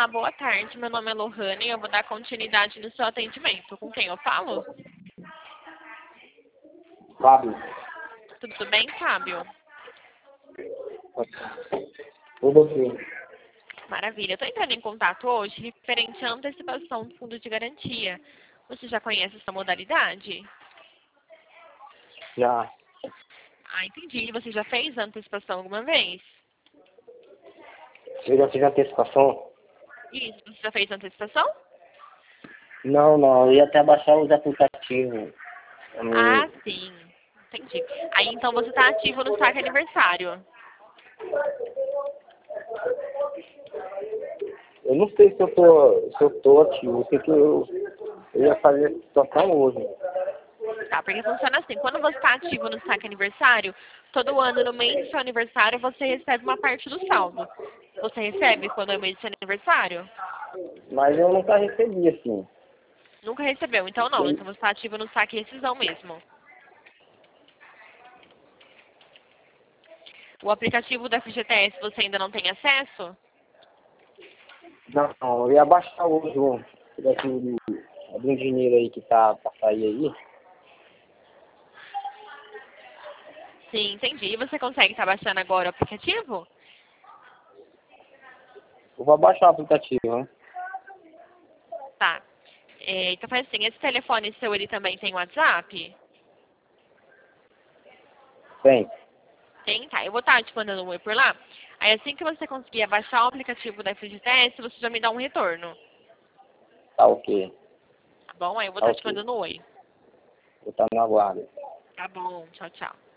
Olá, boa tarde. Meu nome é Lohane e eu vou dar continuidade no seu atendimento. Com quem eu falo? Fábio. Tudo bem, Fábio? Tudo bem. Maravilha. Eu estou entrando em contato hoje referente à antecipação do fundo de garantia. Você já conhece essa modalidade? Já. Ah, entendi. Você já fez a antecipação alguma vez? Você já fez antecipação? Isso. Você já fez a antecipação? Não. Eu ia até baixar os aplicativos. Ah, sim. Entendi. Aí, então, você está ativo no saque aniversário. Eu não sei se eu tô ativo. Eu sei que eu ia fazer essa situação hoje. Tá, porque funciona assim. Quando você está ativo no saque aniversário, todo ano, no mês do seu aniversário, você recebe uma parte do saldo. Você recebe quando é o mês do seu aniversário? Mas eu nunca recebi assim. Nunca recebeu, então não. Então você está ativo no saque rescisão mesmo. O aplicativo da FGTS você ainda não tem acesso? Não, eu ia baixar hoje um pedacinho de um dinheiro aí que tá pra sair aí. Sim, entendi. E você consegue estar baixando agora o aplicativo? Eu vou baixar o aplicativo, né? Tá. Então faz assim, esse telefone seu, ele também tem WhatsApp? Tem. Tem, tá. Eu vou estar te mandando um oi por lá. Aí assim que você conseguir baixar o aplicativo da FGTS, você já me dá um retorno. Tá ok. Tá bom? Aí eu vou Tá estar te ok. mandando um oi. Eu tô no aguardo. Tá bom. Tchau, tchau.